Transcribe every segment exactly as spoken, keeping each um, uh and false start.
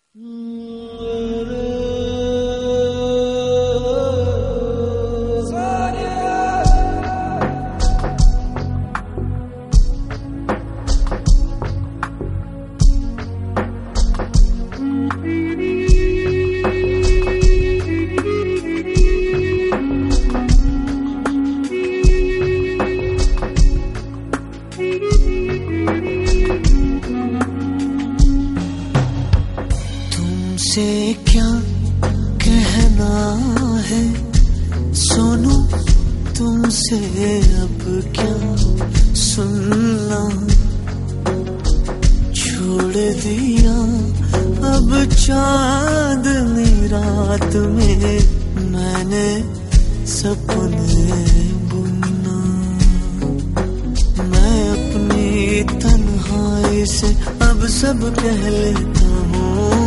तुमसे क्या कहना है सोनू, तुमसे अब क्या सुनना। छोड़ दिया अब चांदनी रात में मैंने सपने बुनना। मैं अपनी तन्हाई से अब सब कह लेता हूँ।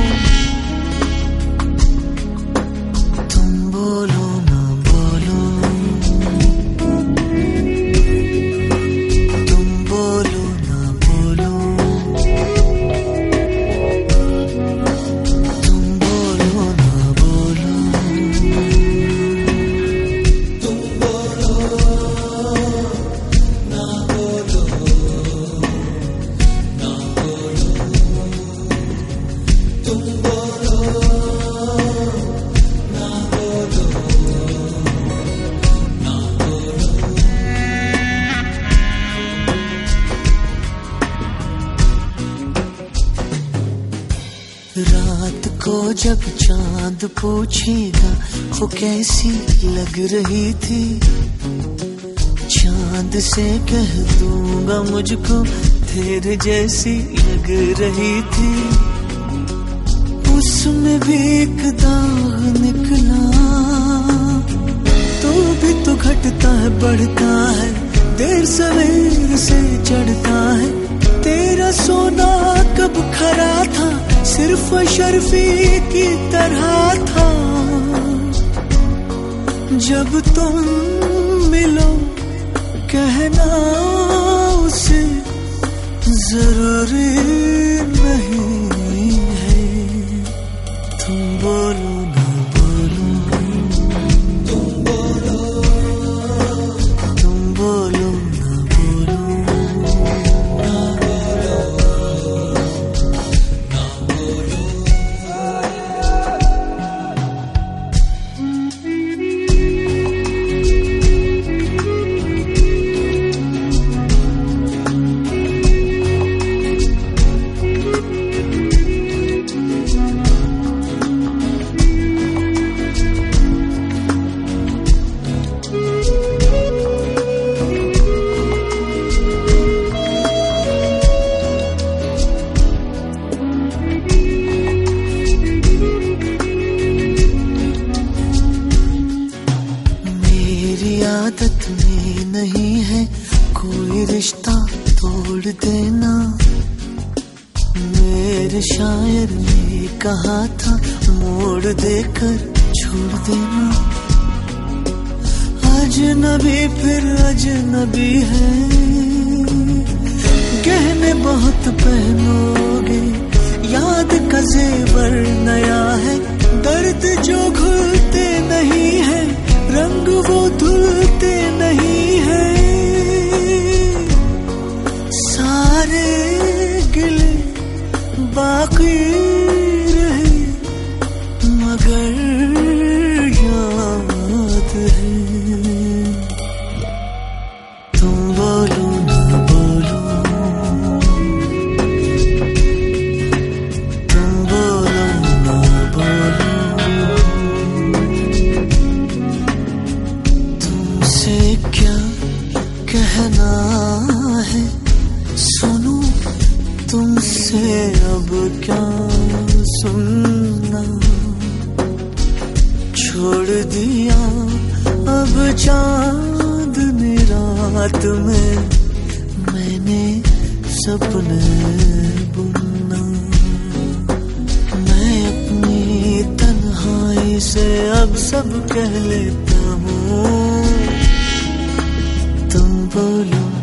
रात को जब चांद पूछेगा वो कैसी लग रही थी, चांद से कह दूंगा मुझको तेरे जैसी लग रही थी। उसमें भी एक दाग निकला तो भी तो घटता है बढ़ता है, देर सवेर से चढ़ता है। तेरा सोना कब खरा था, सिर्फ शर्फी की तरह था। जब तुम मिलो कहना उसे जरूरी नहीं है। तुम बोलो ना बोलो, तुम बोलो, तुम बोलो ना बोलो, ना बोलो, ना बोलो। आदत में नहीं है कोई रिश्ता तोड़ देना। मेरे शायर ने कहा था मोड़ देकर छोड़ देना। अजनबी फिर अजनबी है, गहने बहुत पहनोगे, याद का जेवर नया है। दर्द जो घुलते नहीं है, रंग वो धुलते नहीं है। सारे गिले बाकी रहे मगर याद है। तुम बोलो ना बोलो, तुम बोलो ना बोलो। तुमसे क्या कहना है सुनूं, तुमसे अब क्या सुनना। छोड़ दिया अब चांदनी रात में मैंने सपने बुनना। मैं अपनी तन्हाई से अब सब कह लेता हूँ। तुम बोलो